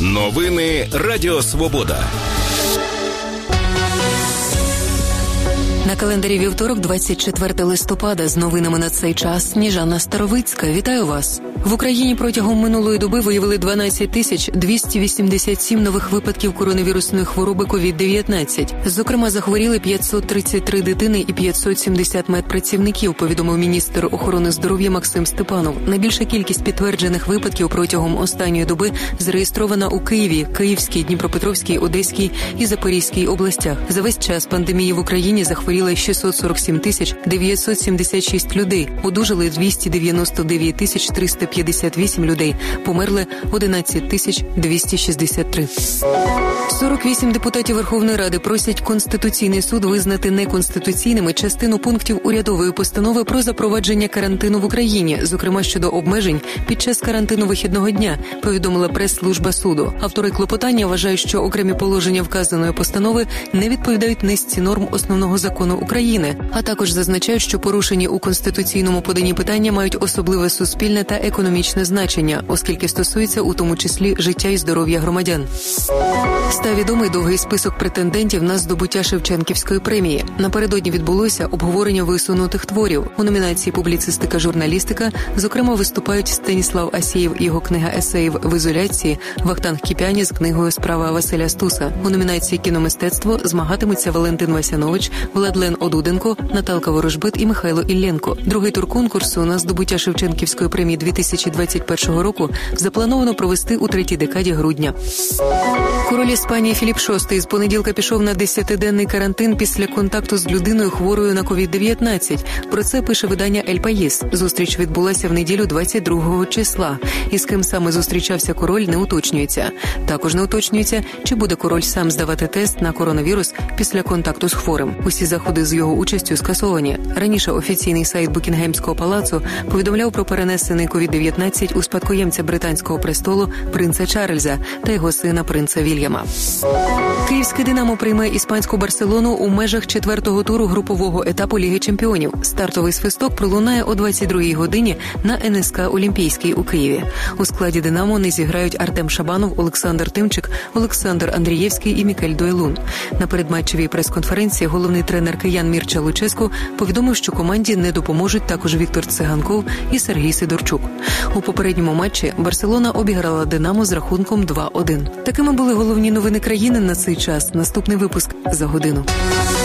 Новини Радіо Свобода. На календарі вівторок, 24 листопада. З новинами на цей час Сніжана Старовицька. Вітаю вас. В Україні протягом минулої доби виявили 12 287 нових випадків коронавірусної хвороби COVID-19. Зокрема, захворіли 533 дитини і 570 медпрацівників, повідомив міністр охорони здоров'я Максим Степанов. Найбільша кількість підтверджених випадків протягом останньої доби зареєстрована у Києві, Київській, Дніпропетровській, Одеській і Запорізькій областях. За весь час пандемії в Україні захворіли 647 976 людей, одужали 299 358 людей, померли 11 263. 48 депутатів Верховної Ради просять Конституційний суд визнати неконституційними частину пунктів урядової постанови про запровадження карантину в Україні, зокрема щодо обмежень під час карантину вихідного дня, повідомила прес-служба суду. Автори клопотання вважають, що окремі положення вказаної постанови не відповідають низці норм основного закону України, а також зазначають, що порушені у конституційному поданні питання мають особливе суспільне та економічне значення, оскільки стосується у тому числі життя і здоров'я громадян. Став відомий довгий список претендентів на здобуття Шевченківської премії. Напередодні відбулося обговорення висунутих творів. У номінації «Публіцистика-журналістика» зокрема виступають Станіслав Асєєв і його книга есеїв «В ізоляції», Вахтанг Кіпіані з книгою «Справа Василя Стуса». У номінації «Кіномистецтво» змагатимуться Валентин Васянович, Владлен Одуденко, Наталка Ворожбит і Михайло Іллєнко. Другий тур конкурсу на здобуття Шевченківської премії 2021 року заплановано провести у третій декаді грудня. Король Іспанії Філіп VI з понеділка пішов на 10-денний карантин після контакту з людиною хворою на COVID-19. Про це пише видання «Ель Паїс». Зустріч відбулася в неділю 22 числа. І з ким саме зустрічався король, не уточнюється. Також не уточнюється, чи буде король сам здавати тест на коронавірус після контакту з хворим. Усі заходи з його участю скасовані. Раніше офіційний сайт Букінгемського палацу повідомляв про перенесений COVID-19 у спадкоємця британського престолу принца Чарльза та його сина принца Вільяма. Київське «Динамо» прийме іспанську «Барселону» у межах четвертого туру групового етапу Ліги чемпіонів. Стартовий свисток пролунає о 22-й годині на НСК «Олімпійський» у Києві. У складі «Динамо» не зіграють Артем Шабанов, Олександр Тимчик, Олександр Андрієвський і Мікель Дуелун. На передматчевій прес-конференції головний тренер киян Мірча Луческу повідомив, що команді не допоможуть також Віктор Циганков і Сергій Сидорчук. У попередньому матчі «Барселона» обіграла «Динамо» з рахунком 2-1. Такими були головні новини країни на цей час. Наступний випуск за годину.